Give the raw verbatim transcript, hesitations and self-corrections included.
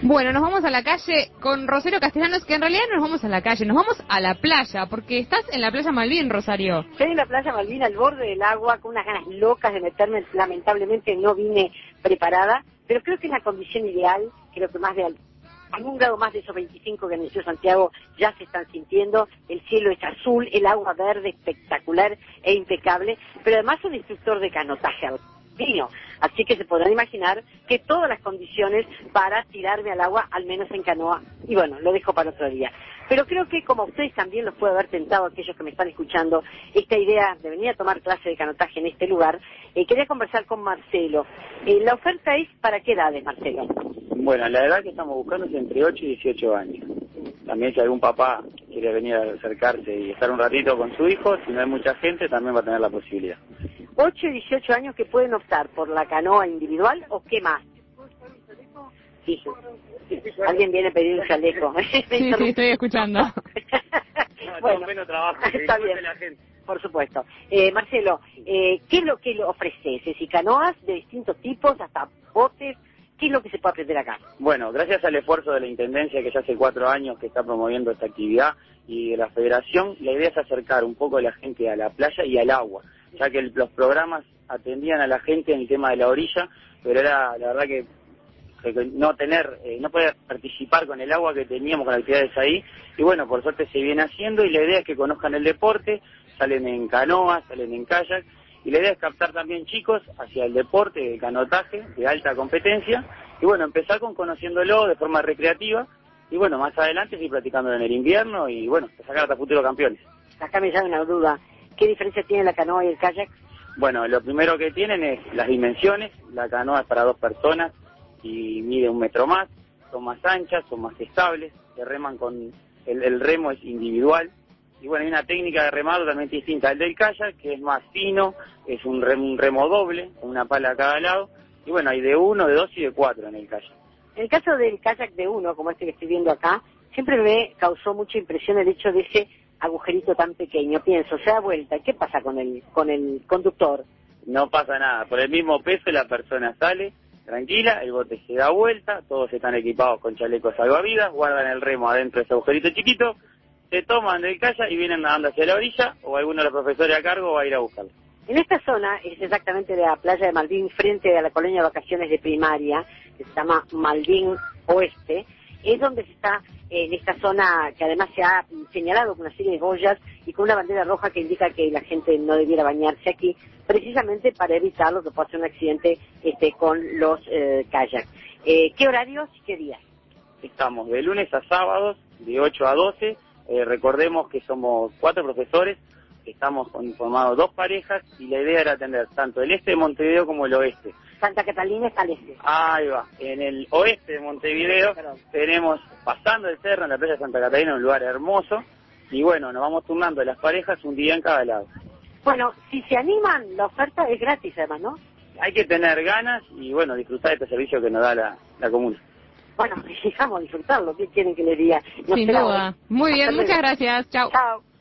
Bueno, nos vamos a la calle con Rosario Castellanos, que en realidad no nos vamos a la calle, nos vamos a la playa, porque estás en la playa Malvin, Rosario. Estoy en la playa Malvin, al borde del agua, con unas ganas locas de meterme. Lamentablemente no vine preparada, pero creo que es la condición ideal. Creo que más de algún grado más de esos veinticinco que anunció Santiago ya se están sintiendo. El cielo es azul, el agua verde, espectacular e impecable, pero además un instructor de canotaje alpino. Así que se podrán imaginar que todas las condiciones para tirarme al agua, al menos en canoa, y bueno, lo dejo para otro día. Pero creo que como a ustedes también los puede haber tentado, aquellos que me están escuchando, esta idea de venir a tomar clase de canotaje en este lugar, eh, quería conversar con Marcelo. Eh, la oferta es ¿para qué edades, Marcelo? Bueno, la edad que estamos buscando es entre ocho y dieciocho años. También si algún papá quiere venir a acercarse y estar un ratito con su hijo, si no hay mucha gente, también va a tener la posibilidad. ocho y dieciocho años que pueden optar por la canoa individual o qué más. Sí, alguien viene a pedir un chaleco. Sí, sí, estoy escuchando. Bueno, trabajo, está bien, la gente. Por supuesto. Eh, Marcelo, eh, ¿qué es lo que le ofreces? Es decir, canoas de distintos tipos, hasta botes. ¿Qué es lo que se puede aprender acá? Bueno, gracias al esfuerzo de la Intendencia, que ya hace cuatro años que está promoviendo esta actividad, y de la Federación, la idea es acercar un poco a la gente a la playa y al agua, ya que el, los programas atendían a la gente en el tema de la orilla, pero era la verdad que, que no tener, eh, no poder participar con el agua que teníamos con actividades ahí, y bueno, por suerte se viene haciendo, y la idea es que conozcan el deporte, salen en canoas, salen en kayak, y la idea es captar también chicos hacia el deporte de canotaje de alta competencia, y bueno, empezar con conociéndolo de forma recreativa, y bueno, más adelante seguir practicándolo en el invierno, y bueno, sacar hasta futuros campeones. Acá me sale una duda, ¿qué diferencia tiene la canoa y el kayak? Bueno, lo primero que tienen es las dimensiones. La canoa es para dos personas y mide un metro más, son más anchas, son más estables, se reman con, el, el remo es individual. Y bueno, hay una técnica de remado totalmente distinta al del kayak, que es más fino, es un remo, un remo doble, con una pala a cada lado. Y bueno, hay de uno, de dos y de cuatro en el kayak. En el caso del kayak de uno, como este que estoy viendo acá, siempre me causó mucha impresión el hecho de ese agujerito tan pequeño. Pienso, se da vuelta, ¿qué pasa con el, con el conductor? No pasa nada, por el mismo peso la persona sale tranquila, el bote se da vuelta, todos están equipados con chalecos salvavidas, guardan el remo adentro de ese agujerito chiquito, se toman del kayak y vienen nadando hacia la orilla, o alguno de los profesores a cargo va a ir a buscarlo. En esta zona, es exactamente de la playa de Malvin, frente a la colonia de vacaciones de primaria, que se llama Malvin Oeste, es donde se está, eh, en esta zona que además se ha señalado con una serie de boyas y con una bandera roja que indica que la gente no debiera bañarse aquí, precisamente para evitar lo que pueda ser un accidente este, con los eh, kayaks. Eh, ¿Qué horarios y qué días? Estamos de lunes a sábados, de ocho a doce, eh, recordemos que somos cuatro profesores, estamos conformados dos parejas y la idea era atender tanto el este de Montevideo como el oeste. Santa Catalina está al este. Ahí va, en el oeste de Montevideo tenemos, pasando el cerro en la playa de Santa Catalina, un lugar hermoso, y bueno, nos vamos turnando las parejas un día en cada lado. Bueno, si se animan, la oferta es gratis además, ¿no? Hay que tener ganas y bueno, disfrutar de este servicio que nos da la, la comuna. Bueno, vamos a disfrutarlo, ¿qué quieren que les diga? Nos Sin duda. Muy bien, muchas gracias. Chao. Chao.